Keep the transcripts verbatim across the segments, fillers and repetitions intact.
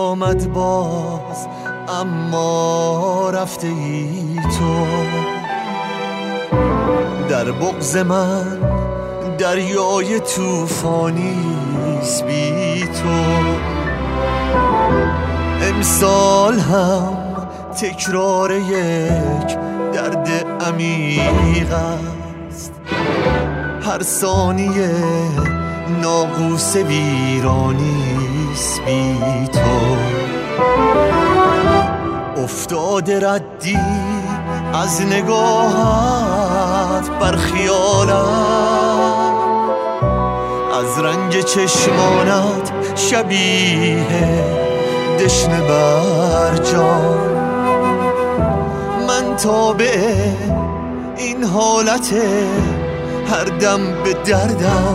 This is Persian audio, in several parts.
آمد باز اما رفته ای تو. در بغض من دریای طوفانیست بی تو. امسال هم تکرار یک درد عمیق است. هر ثانیه ناقوس ویرانیست بی تو. افتاده ردی از نگاهت بر خیالم، از رنگ چشمانت شبیه دشنه بر جان. من تابع این حالت هر دم به دردم،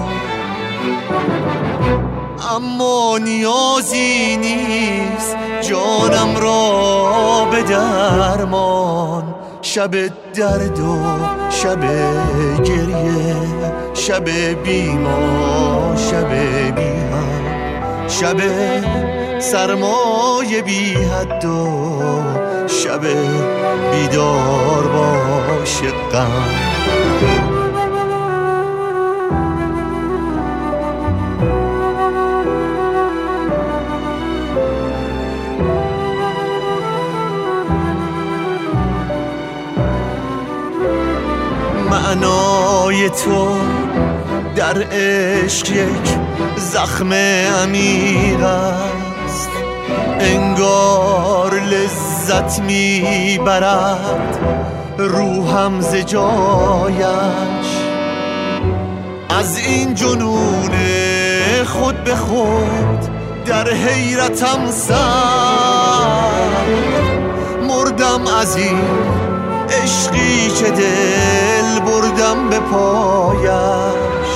اما نیازی نیست جانم را به درمان. شب درد و شب گریه، شب بیما شب بی هم، شب سرمایه بی حد و شب بیدار باش غم. معنای تو در عشق یک زخم عمیق است. انگار لذت میبرد روحم ز جایش. از این جنون خود به خود در حیرتم سر مردم. از این عشقی که دل بردم به پایش.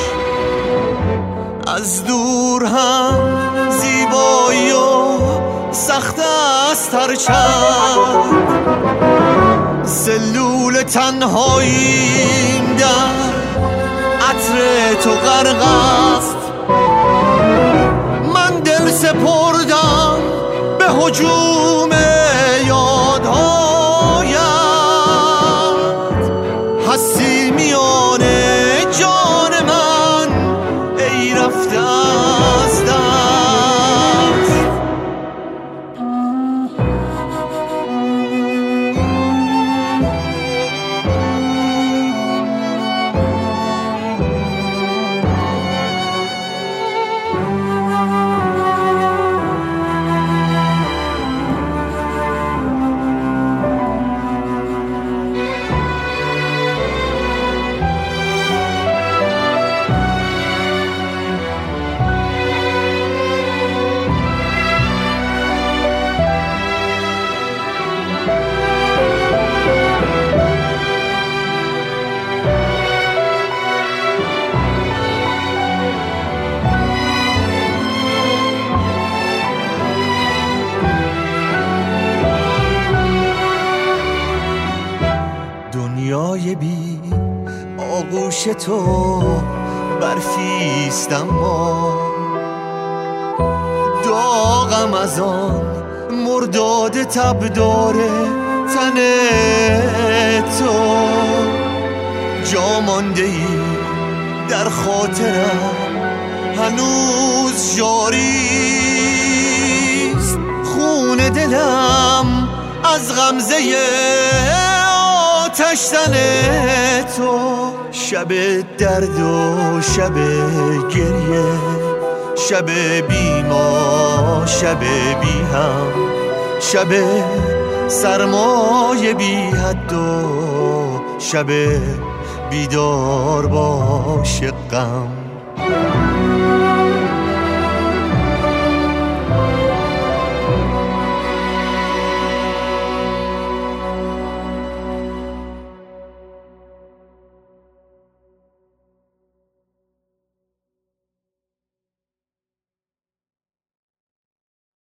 از دور هم زیبایی و سخت است هرچند سلول تنهاییم در عطر تو غرق است. من دل سپردم به هجوم یادهایت، هستی میان جان من ای رفته از دست. دنیای بی آغوش تو برفیست، اما داغم از آن مرداد تبدار تن تو. جا مانده ای در خاطرم هنوز جاریست. خون دلم از غمزه آتش زن تو. شب درد و شب گریه، شب بیما شب بی هم، شب سرمایه بی حد و شب بیدار باش غم.